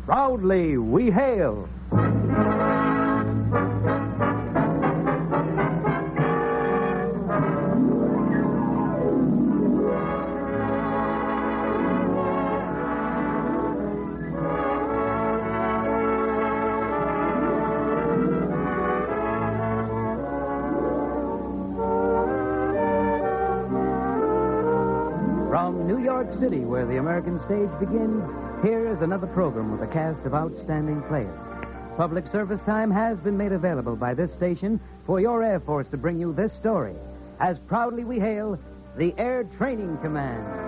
Proudly we hail. From New York City, where the American stage begins, here is another program with a cast of outstanding players. Public service time has been made available by this station for your Air Force to bring you this story, as proudly we hail the Air Training Command.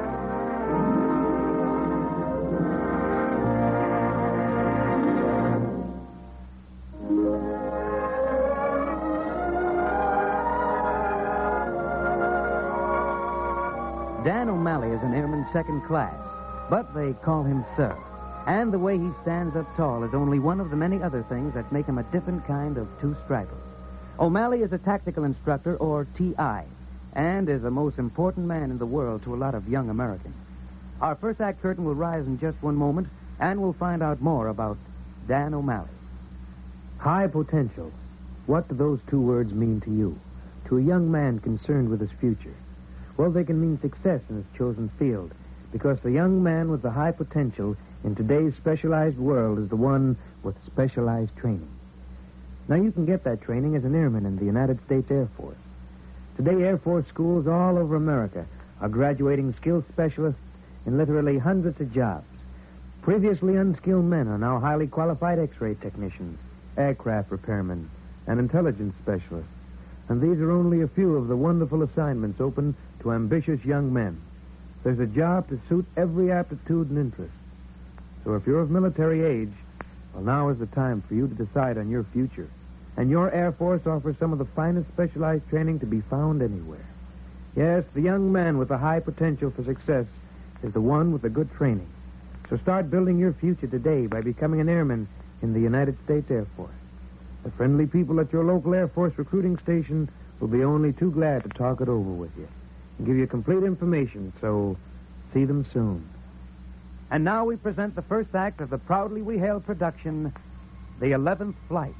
Dan O'Malley is an airman second class, but they call him Sir. And the way he stands up tall is only one of the many other things that make him a different kind of two-striper. O'Malley is a tactical instructor, or TI, and is the most important man in the world to a lot of young Americans. Our first act curtain will rise in just one moment, and we'll find out more about Dan O'Malley. High potential. What do those two words mean to you? To a young man concerned with his future? Well, they can mean success in his chosen field, because the young man with the high potential in today's specialized world is the one with specialized training. Now, you can get that training as an airman in the United States Air Force. Today, Air Force schools all over America are graduating skilled specialists in literally hundreds of jobs. Previously unskilled men are now highly qualified X-ray technicians, aircraft repairmen, and intelligence specialists. And these are only a few of the wonderful assignments open to ambitious young men. There's a job to suit every aptitude and interest. So if you're of military age, well, now is the time for you to decide on your future. And your Air Force offers some of the finest specialized training to be found anywhere. Yes, the young man with the high potential for success is the one with the good training. So start building your future today by becoming an airman in the United States Air Force. The friendly people at your local Air Force recruiting station will be only too glad to talk it over with you and give you complete information, so see them soon. And now we present the first act of the Proudly We Hail production, The 11th Flight.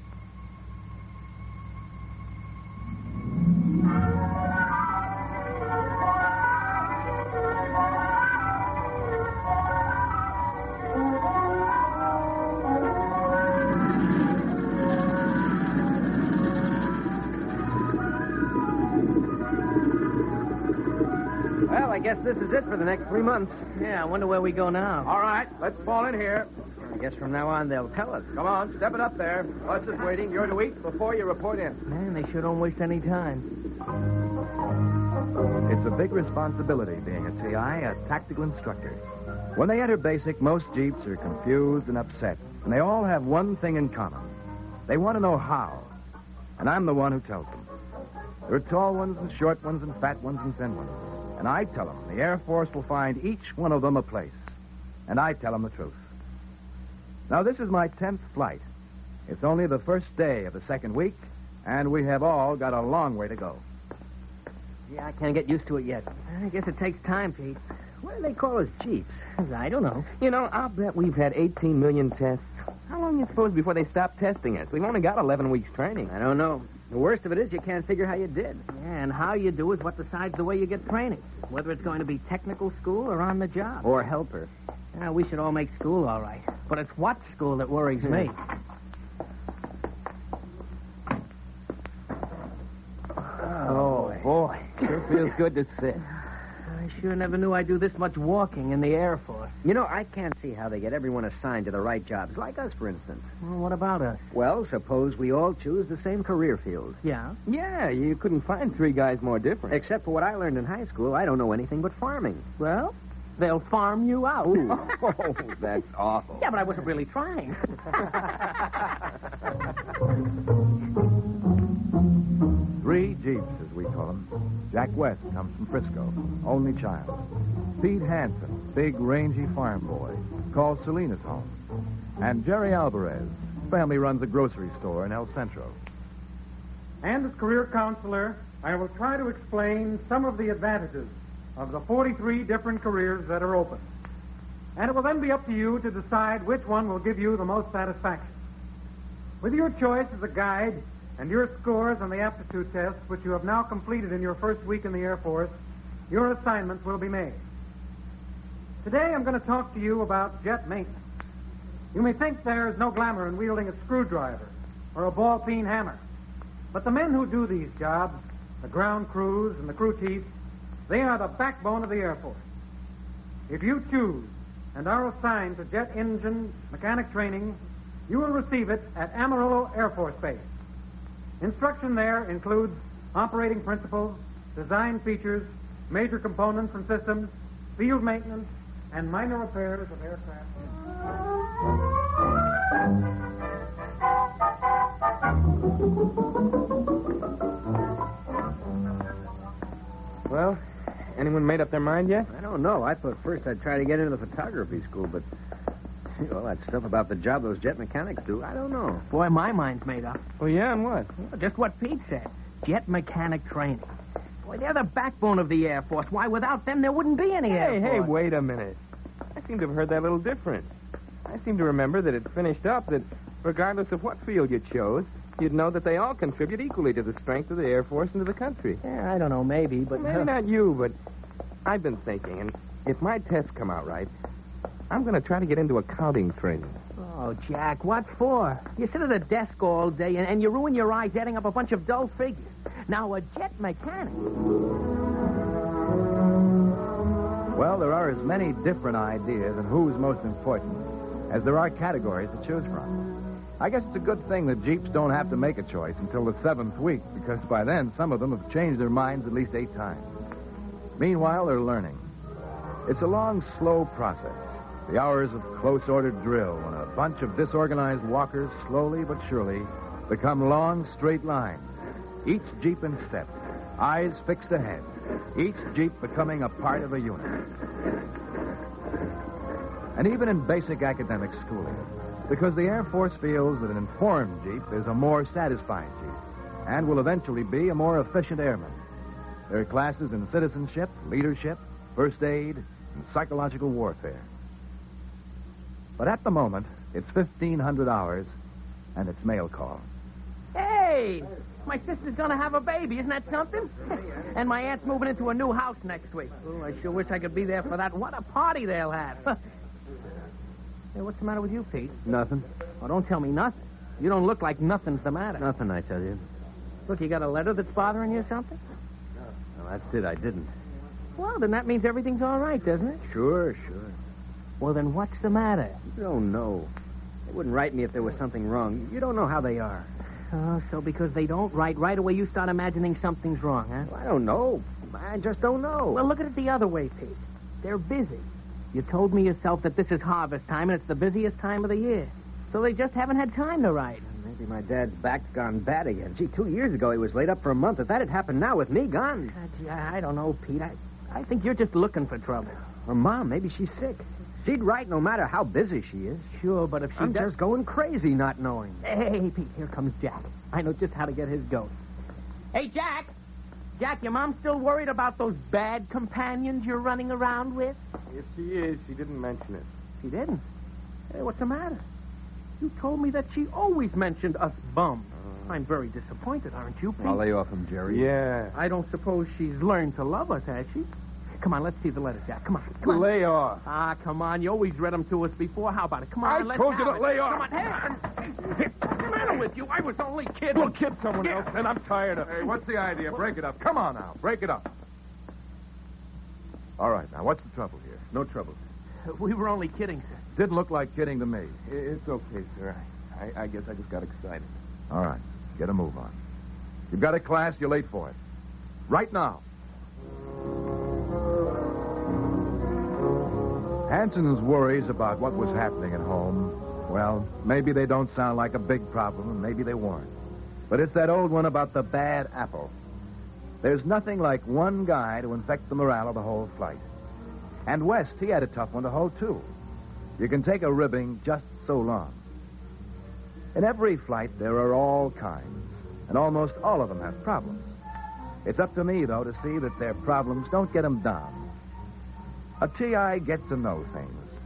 Well, I guess this is it for the next 3 months. Yeah, I wonder where we go now. All right, let's fall in here. I guess from now on they'll tell us. Come on, step it up there. Us is waiting. You're to eat before you report in. Man, they sure don't waste any time. It's a big responsibility being a TI, a tactical instructor. When they enter basic, most Jeeps are confused and upset. And they all have one thing in common. They want to know how. And I'm the one who tells them. There are tall ones and short ones and fat ones and thin ones. And I tell them the Air Force will find each one of them a place. And I tell them the truth. Now, this is my 10th flight. It's only the first day of the second week, and we have all got a long way to go. Yeah, I can't get used to it yet. I guess it takes time, Pete. Why do they call us Jeeps? I don't know. You know, I'll bet we've had 18 million tests. How long do you suppose before they stop testing us? We've only got 11 weeks training. I don't know. The worst of it is you can't figure how you did. Yeah, and how you do is what decides the way you get training. Whether it's going to be technical school or on the job. Or helper. Yeah, we should all make school all right. But it's what school that worries me. Oh, boy. Sure feels good to sit. I sure never knew I'd do this much walking in the Air Force. You know, I can't see how they get everyone assigned to the right jobs, like us, for instance. Well, what about us? Well, suppose we all choose the same career field. Yeah? Yeah, you couldn't find 3 guys more different. Except for what I learned in high school, I don't know anything but farming. Well, they'll farm you out. Oh, that's awful. Yeah, but I wasn't really trying. 3 Jeeps, as we call them. Jack West comes from Frisco, only child. Pete Hansen, big, rangy farm boy, calls Selena's home. And Jerry Alvarez, family runs a grocery store in El Centro. And as career counselor, I will try to explain some of the advantages of the 43 different careers that are open. And it will then be up to you to decide which one will give you the most satisfaction. With your choice as a guide and your scores on the aptitude tests, which you have now completed in your first week in the Air Force, your assignments will be made. Today I'm going to talk to you about jet maintenance. You may think there is no glamour in wielding a screwdriver or a ball-peen hammer. But the men who do these jobs, the ground crews and the crew chiefs, they are the backbone of the Air Force. If you choose and are assigned to jet engine mechanic training, you will receive it at Amarillo Air Force Base. Instruction there includes operating principles, design features, major components and systems, field maintenance, and minor repairs of aircraft. Well, anyone made up their mind yet? I don't know. I thought first I'd try to get into the photography school, but all that stuff about the job those jet mechanics do, I don't know. Boy, my mind's made up. Well, yeah, and what? Well, just what Pete said. Jet mechanic training. Boy, they're the backbone of the Air Force. Why, without them, there wouldn't be any Air Force. Hey, wait a minute. I seem to have heard that a little different. I seem to remember that it finished up that regardless of what field you chose, you'd know that they all contribute equally to the strength of the Air Force and to the country. Yeah, I don't know, maybe, but... Maybe not you, but I've been thinking, and if my tests come out right, I'm going to try to get into accounting training. Oh, Jack, what for? You sit at a desk all day and you ruin your eyes adding up a bunch of dull figures. Now, a jet mechanic... Well, there are as many different ideas on who's most important as there are categories to choose from. I guess it's a good thing that Jeeps don't have to make a choice until the 7th week, because by then some of them have changed their minds at least 8 times. Meanwhile, they're learning. It's a long, slow process. The hours of close-ordered drill when a bunch of disorganized walkers slowly but surely become long, straight lines, each Jeep in step, eyes fixed ahead, each Jeep becoming a part of a unit. And even in basic academic schooling, because the Air Force feels that an informed Jeep is a more satisfying Jeep and will eventually be a more efficient airman. There are classes in citizenship, leadership, first aid, and psychological warfare. But at the moment, it's 1,500 hours, and it's mail call. Hey! My sister's going to have a baby. Isn't that something? And my aunt's moving into a new house next week. Oh, I sure wish I could be there for that. What a party they'll have. Hey, what's the matter with you, Pete? Nothing. Oh, don't tell me nothing. You don't look like nothing's the matter. Nothing, I tell you. Look, you got a letter that's bothering you or something? No, that's it. I didn't. Well, then that means everything's all right, doesn't it? Sure. Well, then what's the matter? You don't know. They wouldn't write me if there was something wrong. You don't know how they are. Oh, so because they don't write right away, you start imagining something's wrong, huh? Well, I don't know. I just don't know. Well, look at it the other way, Pete. They're busy. You told me yourself that this is harvest time, and it's the busiest time of the year. So they just haven't had time to write. Maybe my dad's back's gone bad again. Gee, 2 years ago he was laid up for a month. If that had happened now with me gone. Gee, I don't know, Pete. I think you're just looking for trouble. Or Mom, maybe she's sick. She'd write no matter how busy she is. Sure, but if she I'm just going crazy not knowing. Hey, Pete, here comes Jack. I know just how to get his goat. Hey, Jack! Jack, your mom's still worried about those bad companions you're running around with? Yes, she is. She didn't mention it. She didn't? Hey, what's the matter? You told me that she always mentioned us bums. I'm very disappointed, aren't you, Pete? I'll lay off him, Jerry. Yeah. I don't suppose she's learned to love us, has she? Come on, let's see the letter, Jack. Come on. Lay off. Ah, come on. You always read them to us before. How about it? Come on, let's told you have to it. lay off. Come on, hey. What's the matter with you? I was only kidding. We'll kid someone else, and I'm tired of it. Hey, what's the idea? Break it up. Come on now. Break it up. All right, now, what's the trouble here? No trouble. We were only kidding, sir. Didn't look like kidding to me. It's okay, sir. I guess I just got excited. All right, get a move on. You've got a class, you're late for it. Right now. Hanson's worries about what was happening at home, well, maybe they don't sound like a big problem, and maybe they weren't. But it's that old one about the bad apple. There's nothing like one guy to infect the morale of the whole flight. And West, he had a tough one to hold, too. You can take a ribbing just so long. In every flight, there are all kinds, and almost all of them have problems. It's up to me, though, to see that their problems don't get them down. A TI gets to know things,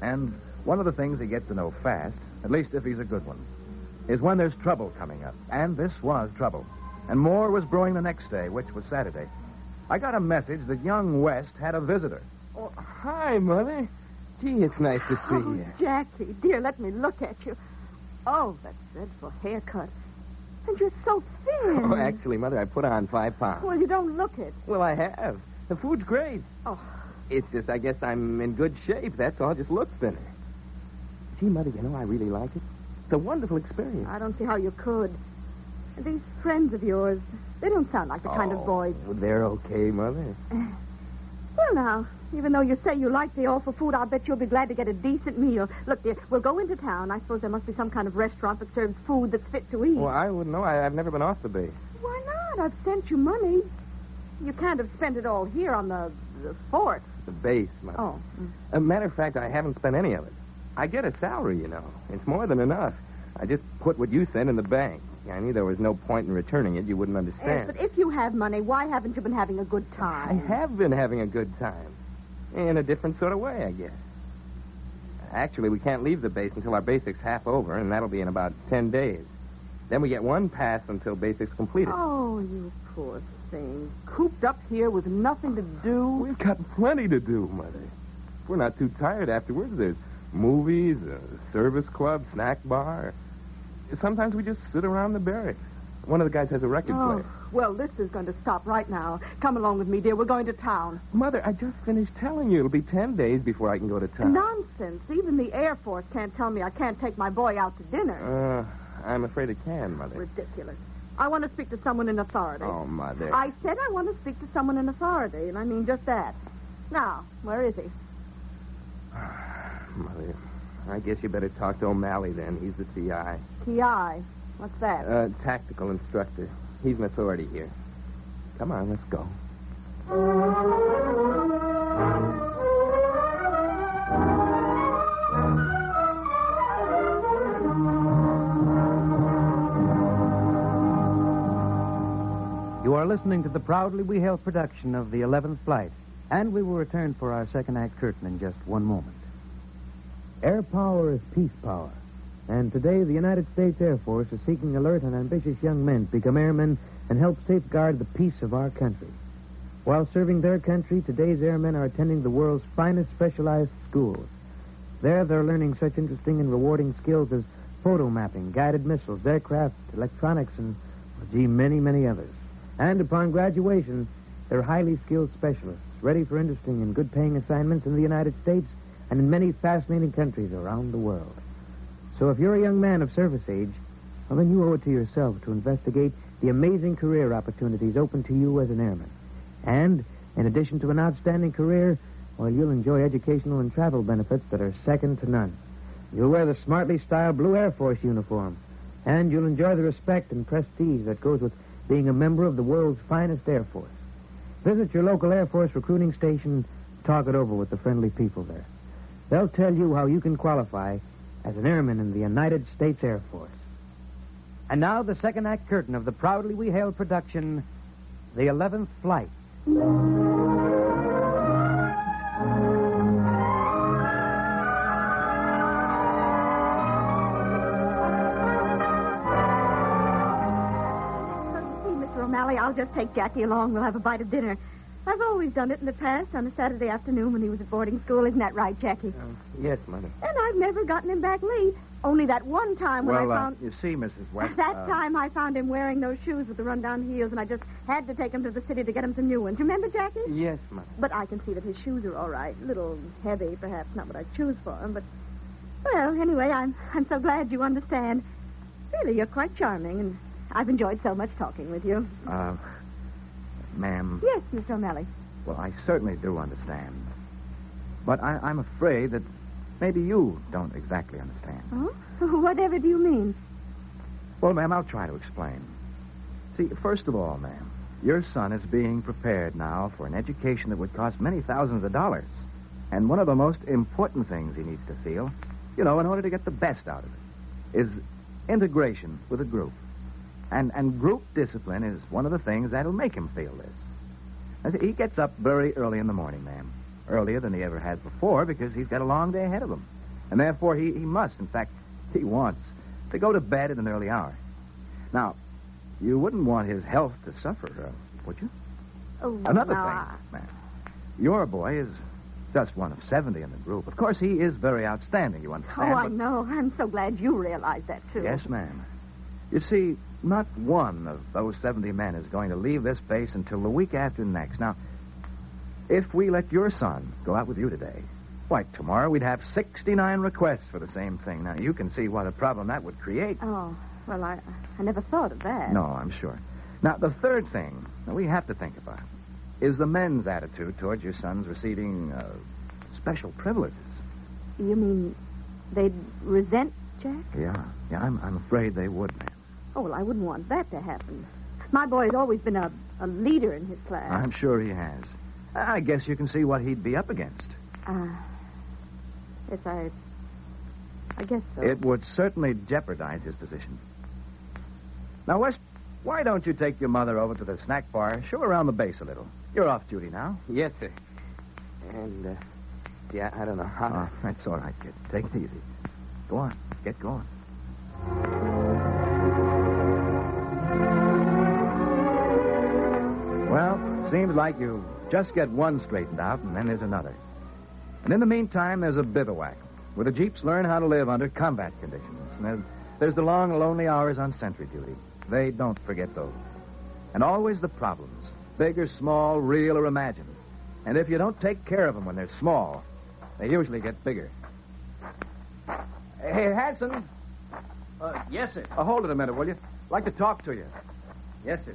And one of the things he gets to know fast, at least if he's a good one, is when there's trouble coming up. And this was trouble. And more was brewing the next day, which was Saturday. I got a message that young West had a visitor. Oh, hi, Mother. Gee, it's nice to see you. Jackie, dear, let me look at you. Oh, that dreadful haircut. And you're so thin. Oh, actually, Mother, I put on 5 pounds. Well, you don't look it. Well, I have. The food's great. Oh. It's just, I guess I'm in good shape. That's all. Just look thinner. Gee, Mother, you know, I really like it. It's a wonderful experience. I don't see how you could. And these friends of yours, they don't sound like the kind of boys. Oh, they're okay, Mother. Well, now, even though you say you like the awful food, I'll bet you'll be glad to get a decent meal. Look, dear, we'll go into town. I suppose there must be some kind of restaurant that serves food that's fit to eat. Well, I wouldn't know. I've never been off the base. Why not? I've sent you money. You can't have spent it all here on the fort. The base, Mother. Oh. As a matter of fact, I haven't spent any of it. I get a salary, you know. It's more than enough. I just put what you sent in the bank. I knew there was no point in returning it. You wouldn't understand. Yes, but if you have money, why haven't you been having a good I time? have been having a good time. In a different sort of way, I guess. Actually, we can't leave the base until our basic's half over, and that'll be in about 10 days. Then we get one pass until basic's completed. Oh, you poor thing. Cooped up here with nothing to do. We've got plenty to do, Mother. If we're not too tired afterwards, there's movies, a service club, snack bar. Sometimes we just sit around the barracks. One of the guys has a record player. Well, this is going to stop right now. Come along with me, dear. We're going to town. Mother, I just finished telling you. It'll be 10 days before I can go to town. Nonsense. Even the Air Force can't tell me I can't take my boy out to dinner. I'm afraid it can, Mother. Ridiculous. I want to speak to someone in authority. Oh, Mother. I said I want to speak to someone in authority, and I mean just that. Now, where is he? Mother, I guess you better talk to O'Malley then. He's the CI. TI. What's that? Tactical instructor. He's an authority here. Come on, let's go. You are listening to the proudly we hail production of the 11th Flight, and we will return for our second act curtain in just one moment. Air power is peace power. And today, the United States Air Force is seeking alert and ambitious young men to become airmen and help safeguard the peace of our country. While serving their country, today's airmen are attending the world's finest specialized schools. There, they're learning such interesting and rewarding skills as photo mapping, guided missiles, aircraft, electronics, and, many, many others. And upon graduation, they're highly skilled specialists, ready for interesting and good-paying assignments in the United States and in many fascinating countries around the world. So if you're a young man of service age, well, then you owe it to yourself to investigate the amazing career opportunities open to you as an airman. And, in addition to an outstanding career, well, you'll enjoy educational and travel benefits that are second to none. You'll wear the smartly styled blue Air Force uniform, and you'll enjoy the respect and prestige that goes with being a member of the world's finest Air Force. Visit your local Air Force recruiting station, talk it over with the friendly people there. They'll tell you how you can qualify as an airman in the United States Air Force. And now the second act curtain of the proudly we hail production, the 11th Flight. Mr. O'Malley, I'll just take Jackie along. We'll have a bite of dinner. I've always done it in the past on a Saturday afternoon when he was at boarding school. Isn't that right, Jackie? Yes, Mother. And I've never gotten him back late. Only that one time when I found... you see, Mrs. West... That time I found him wearing those shoes with the run-down heels, and I just had to take him to the city to get him some new ones. Remember, Jackie? Yes, Mother. But I can see that his shoes are all right. A little heavy, perhaps, not what I'd choose for him, but... Well, anyway, I'm so glad you understand. Really, you're quite charming, and I've enjoyed so much talking with you. Ma'am... Yes, Mr. O'Malley. Well, I certainly do understand. But I'm afraid that maybe you don't exactly understand. Oh? Whatever do you mean? Well, ma'am, I'll try to explain. See, first of all, ma'am, your son is being prepared now for an education that would cost many thousands of dollars. And one of the most important things he needs to feel, in order to get the best out of it, is integration with a group. And group discipline is one of the things that'll make him feel this. He gets up very early in the morning, ma'am. earlier than he ever has before because he's got a long day ahead of him. And therefore, he must, in fact, he wants, to go to bed at an early hour. Now, you wouldn't want his health to suffer, would you? Oh, Another no, thing, ma'am. Your boy is just one of 70 in the group. Of course, he is very outstanding, you understand. Oh, I but- know. I'm so glad you realize that, too. Yes, ma'am. You see, not one of those 70 men is going to leave this base until the week after next. Now, if we let your son go out with you today, why, tomorrow we'd have 69 requests for the same thing. Now, you can see what a problem that would create. Oh, well, I never thought of that. No, I'm sure. Now, the third thing that we have to think about is the men's attitude towards your son's receiving special privileges. You mean they'd resent Jack? Yeah, I'm afraid they would, ma'am. Oh, well, I wouldn't want that to happen. My boy's always been a leader in his class. I'm sure he has. I guess you can see what he'd be up against. Yes, I guess so. It would certainly jeopardize his position. Now, West, why don't you take your mother over to the snack bar, show her around the base a little? You're off duty now. Yes, sir. And, yeah, I don't know how. Oh, that's all right, kid. Take it easy. Go on. Get going. Well, seems like you just get one straightened out, and then there's another. And in the meantime, there's a bivouac, where the Jeeps learn how to live under combat conditions. And there's the long, lonely hours on sentry duty. They don't forget those. And always the problems, big or small, real or imagined. And if you don't take care of them when they're small, they usually get bigger. Hey, Hanson. Yes, sir. Hold it a minute, will you? I'd like to talk to you. Yes, sir.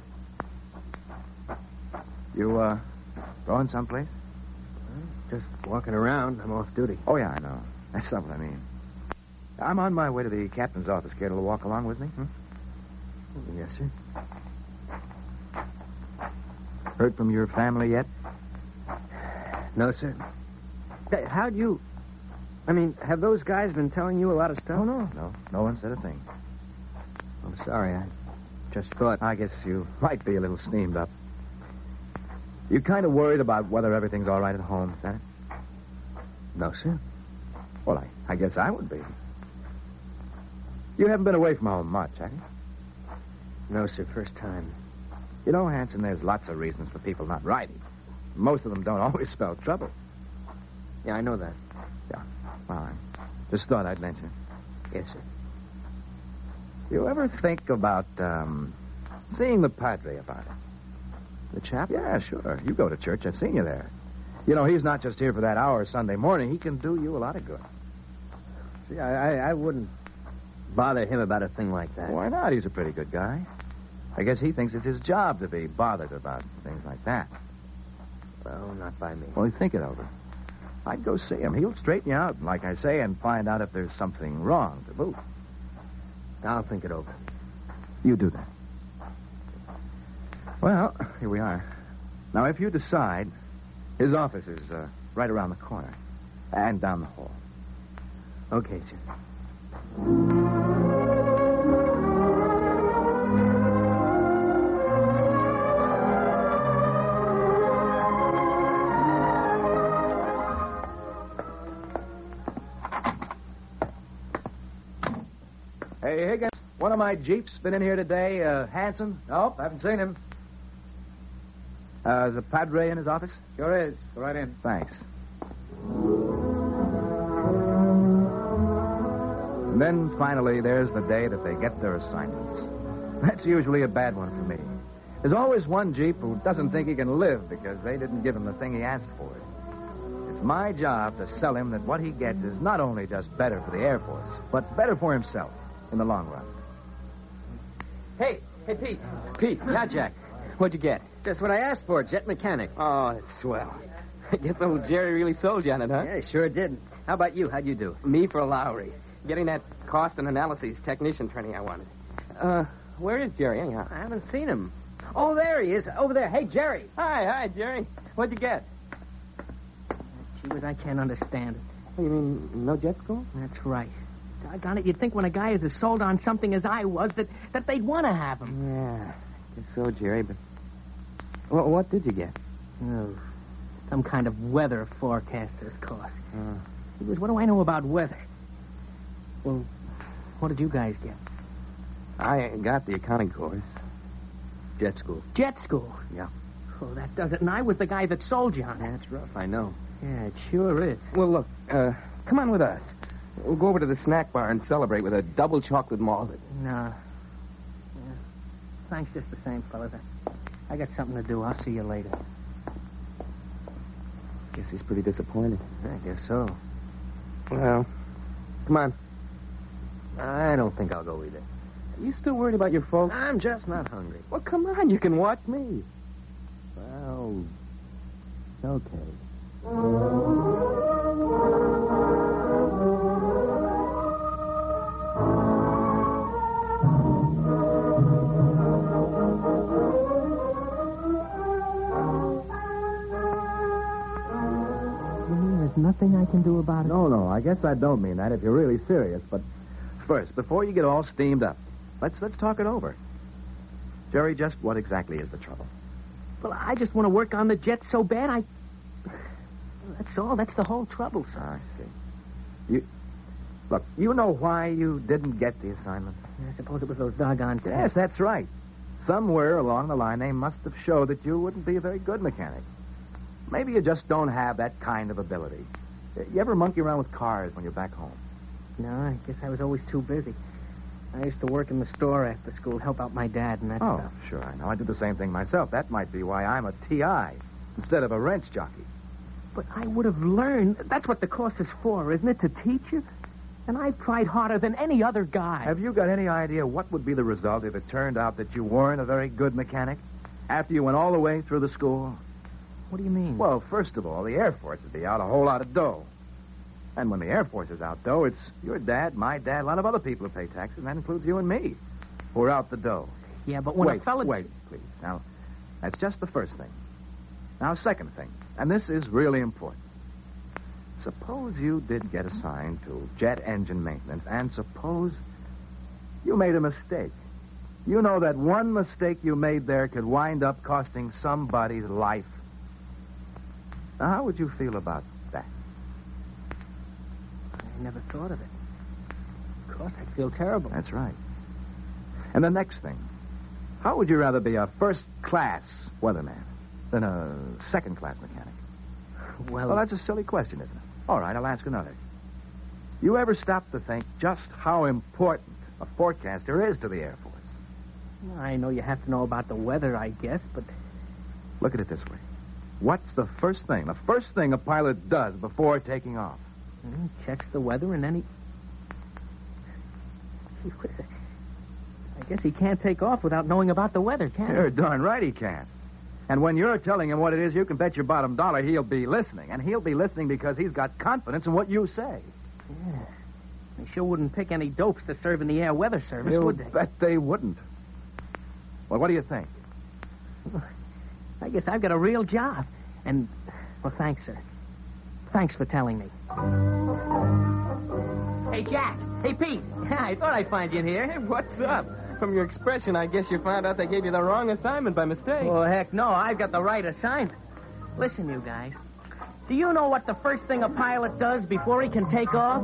You, going someplace? Just walking around. I'm off duty. Oh, yeah, I know. That's not what I mean. I'm on my way to the captain's office. Care to walk along with me? Yes, sir. Heard from your family yet? No, sir. How'd you... I mean, have those guys been telling you a lot of stuff? Oh, no. No one said a thing. I'm sorry. I just thought... I guess you might be a little steamed up. You kind of worried about whether everything's all right at home, is that it? No, sir. Well, I guess I would be. You haven't been away from home much, have you? No, sir. First time. You know, Hanson, there's lots of reasons for people not riding. Most of them don't always spell trouble. Yeah, I know that. Yeah. Well, I just thought I'd mention it. Yes, sir. You ever think about, seeing the Padre about it? The chap? Yeah, sure. You go to church. I've seen you there. You know, he's not just here for that hour Sunday morning. He can do you a lot of good. See, I wouldn't bother him about a thing like that. Why not? He's a pretty good guy. I guess he thinks it's his job to be bothered about things like that. Well, not by me. Well, think it over. I'd go see him. He'll straighten you out, like I say, and find out if there's something wrong to boot. I'll think it over. You do that. Well, here we are. Now, if you decide, his office is right around the corner and down the hall. Okay, sir. Hey, Higgins, one of my Jeeps been in here today. Hanson? Nope, haven't seen him. Is the Padre in his office? Sure is. Go right in. Thanks. And then, finally, there's the day that they get their assignments. That's usually a bad one for me. There's always one Jeep who doesn't think he can live because they didn't give him the thing he asked for. It's my job to sell him that what he gets is not only just better for the Air Force, but better for himself in the long run. Hey, Pete. Pete, yeah, Jack. What'd you get? Just what I asked for, jet mechanic. Oh, that's swell. I guess old Jerry really sold you on it, huh? Yeah, sure did. How about you? How'd you do? Me for Lowry. Getting that cost and analysis technician training I wanted. Where is Jerry, anyhow? I haven't seen him. Oh, there he is. Over there. Hey, Jerry. Hi, Jerry. What'd you get? Gee whiz, I can't understand it. Oh, you mean no jet school? That's right. Doggone it, you'd think when a guy is as sold on something as I was that they'd want to have him. Yeah, I guess so, Jerry, but... Well, what did you get? Oh, Some kind of weather forecaster's course. He goes, what do I know about weather? Well, what did you guys get? I got the accounting course. Jet school. Jet school? Yeah. Oh, that does it. And I was the guy that sold you on it. That's rough, I know. Yeah, it sure is. Well, look, come on with us. We'll go over to the snack bar and celebrate with a double chocolate malted. No. Yeah. Thanks just the same, fellas. I got something to do. I'll see you later. Guess he's pretty disappointed. I guess so. Well, come on. I don't think I'll go either. Are you still worried about your folks? I'm just not hungry. Well, come on. You can watch me. Well, okay. There's nothing I can do about it? No, I guess I don't mean that if you're really serious. But first, before you get all steamed up, let's talk it over. Jerry, just what exactly is the trouble? Well, I just want to work on the jet so bad, That's all. That's the whole trouble, sir. I see. Look, you know why you didn't get the assignment? I suppose it was those doggone tests. Yes, that's right. Somewhere along the line, they must have showed that you wouldn't be a very good mechanic. Maybe you just don't have that kind of ability. You ever monkey around with cars when you're back home? No, I guess I was always too busy. I used to work in the store after school, help out my dad and that stuff. Oh, sure, I know. I did the same thing myself. That might be why I'm a TI instead of a wrench jockey. But I would have learned. That's what the course is for, isn't it? To teach you? And I tried harder than any other guy. Have you got any idea what would be the result if it turned out that you weren't a very good mechanic after you went all the way through the school? What do you mean? Well, first of all, the Air Force would be out a whole lot of dough. And when the Air Force is out dough, it's your dad, my dad, a lot of other people who pay taxes, and that includes you and me, who are out the dough. Yeah, but when a fella... Wait, please. Now, that's just the first thing. Now, second thing, and this is really important. Suppose you did get assigned to jet engine maintenance, and suppose you made a mistake. You know that one mistake you made there could wind up costing somebody's life. Now, how would you feel about that? I never thought of it. Of course, I'd feel terrible. That's right. And the next thing, how would you rather be a first-class weatherman than a second-class mechanic? Well, that's a silly question, isn't it? All right, I'll ask another. You ever stop to think just how important a forecaster is to the Air Force? I know you have to know about the weather, I guess, but... Look at it this way. What's the first thing a pilot does before taking off? He checks the weather and then he... I guess he can't take off without knowing about the weather, can he? You're darn right he can't. And when you're telling him what it is, you can bet your bottom dollar he'll be listening. And he'll be listening because he's got confidence in what you say. Yeah. They sure wouldn't pick any dopes to serve in the Air Weather Service, would they? Bet they wouldn't. Well, what do you think? I guess I've got a real job. And, well, thanks, sir. Thanks for telling me. Hey, Jack. Hey, Pete. I thought I'd find you in here. What's up? From your expression, I guess you found out they gave you the wrong assignment by mistake. Oh, heck no. I've got the right assignment. Listen, you guys. Do you know what the first thing a pilot does before he can take off?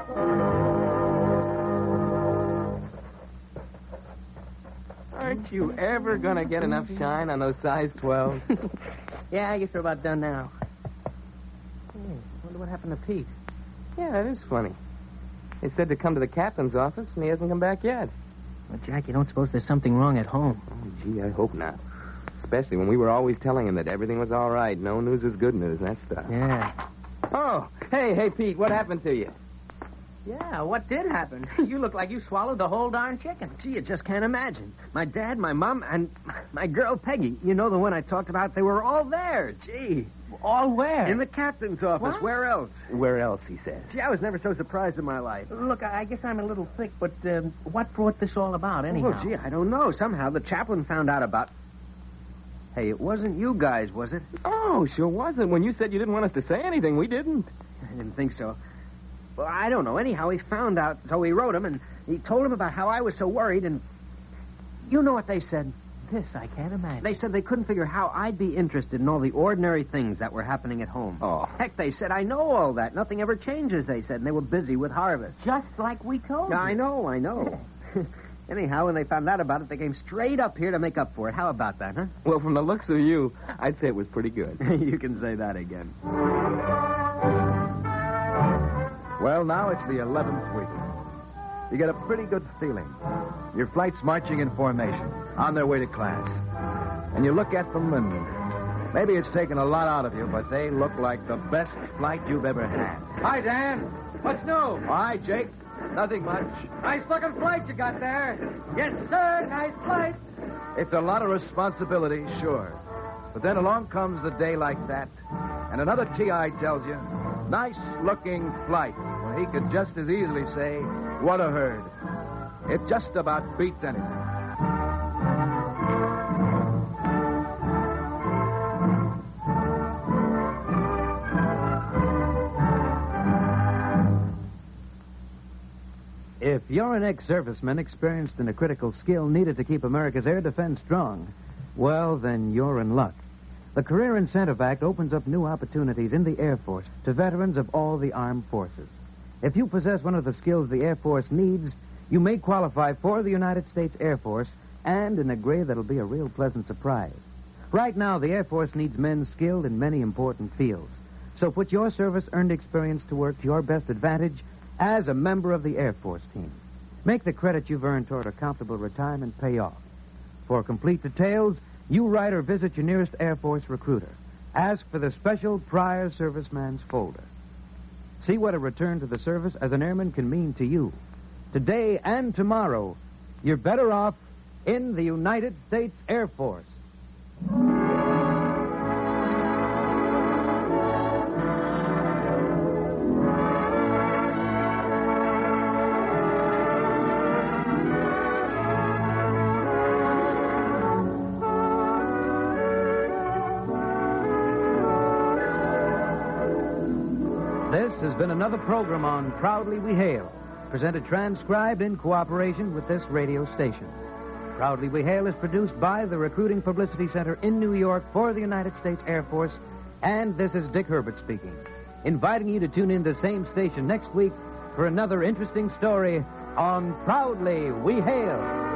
Aren't you ever going to get enough shine on those size 12s? Yeah, I guess we're about done now. Wonder what happened to Pete. Yeah, that is funny. They said to come to the captain's office, and he hasn't come back yet. Well, Jack, you don't suppose there's something wrong at home? Oh, gee, I hope not. Especially when we were always telling him that everything was all right. No news is good news, that stuff. Yeah. Oh, hey, Pete, what happened to you? Yeah, what did happen? You look like you swallowed the whole darn chicken. Gee, you just can't imagine. My dad, my mom, and my girl, Peggy. You know the one I talked about? They were all there. Gee. All where? In the captain's office. What? Where else? Where else, he said. Gee, I was never so surprised in my life. Look, I guess I'm a little thick, but what brought this all about, anyhow? Oh, gee, I don't know. Somehow the chaplain found out about... Hey, it wasn't you guys, was it? Oh, sure wasn't. When you said you didn't want us to say anything, we didn't. I didn't think so. Well, I don't know. Anyhow, he found out, so he wrote him, and he told him about how I was so worried, and you know what they said. this? I can't imagine. They said they couldn't figure how I'd be interested in all the ordinary things that were happening at home. Oh. Heck, they said, I know all that. Nothing ever changes, they said, and they were busy with harvest. Just like we told you. I know. Anyhow, when they found out about it, they came straight up here to make up for it. How about that, huh? Well, from the looks of you, I'd say it was pretty good. You can say that again. Well, now it's the 11th week. You get a pretty good feeling. Your flight's marching in formation, on their way to class. And you look at them, and maybe it's taken a lot out of you, but they look like the best flight you've ever had. Hi, Dan. What's new? All right, Jake. Nothing much. Nice looking flight you got there. Yes, sir. Nice flight. It's a lot of responsibility, sure. But then along comes the day like that, and another TI tells you, nice looking flight. Well, he could just as easily say, what a herd. It just about beats anything. If you're an ex-serviceman experienced in a critical skill needed to keep America's air defense strong, well, then you're in luck. The Career Incentive Act opens up new opportunities in the Air Force to veterans of all the armed forces. If you possess one of the skills the Air Force needs, you may qualify for the United States Air Force, and in a grade that'll be a real pleasant surprise. Right now, the Air Force needs men skilled in many important fields. So put your service-earned experience to work to your best advantage as a member of the Air Force team. Make the credit you've earned toward a comfortable retirement pay off. For complete details, you write or visit your nearest Air Force recruiter. Ask for the special prior serviceman's folder. See what a return to the service as an airman can mean to you. Today and tomorrow, you're better off in the United States Air Force. This has been another program on Proudly We Hail, presented transcribed in cooperation with this radio station. Proudly We Hail is produced by the Recruiting Publicity Center in New York for the United States Air Force, and this is Dick Herbert speaking, inviting you to tune in to the same station next week for another interesting story on Proudly We Hail.